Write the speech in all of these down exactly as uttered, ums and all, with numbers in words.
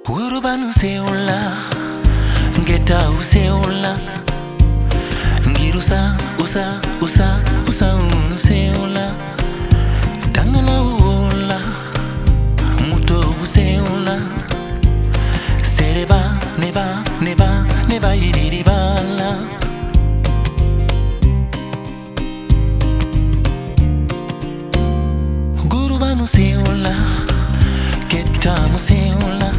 Urubanu seola, ngeta useola, ngirusa usa usa usa unu seola, dangana uola, muto useola, sereba neba neba neba iriribala. Gurubanu seola, ngeta museola.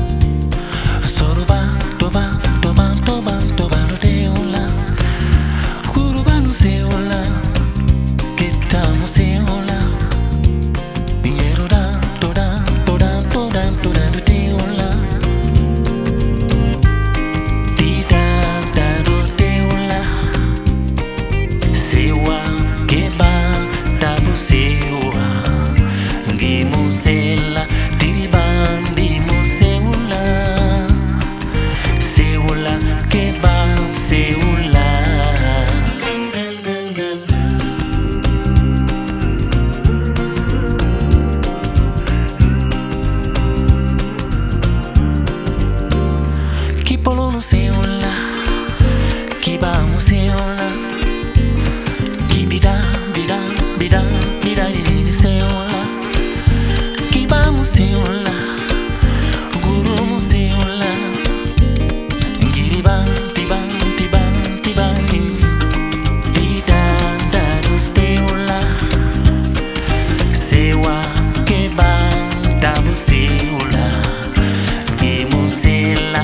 Kipolo museola, kiba museola, kibida bida bida bida museola, kiba museola, guru museola, ngiriba tiba tiba tiba ni, bida da museola, sewa keba da museola, ge museola.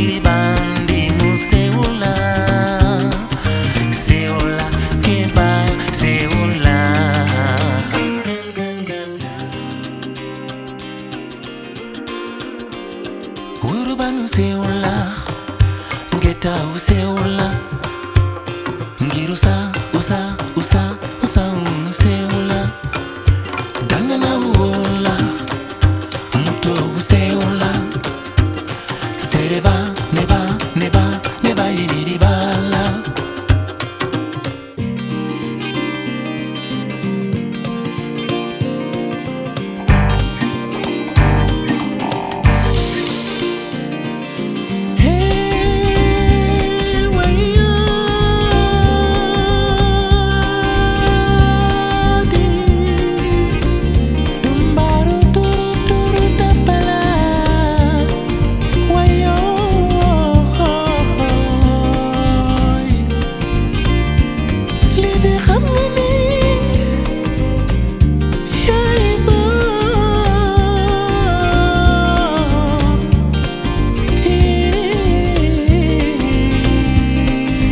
Urubanu seola, ngeta useola, ngirusa usa usa usa unu seola, dangana uola, muto useola, sereba neba neba neba iriribala.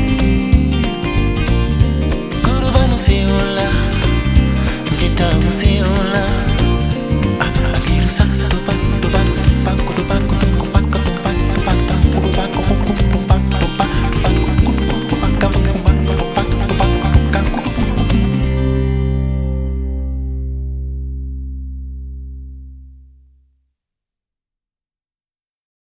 Estamos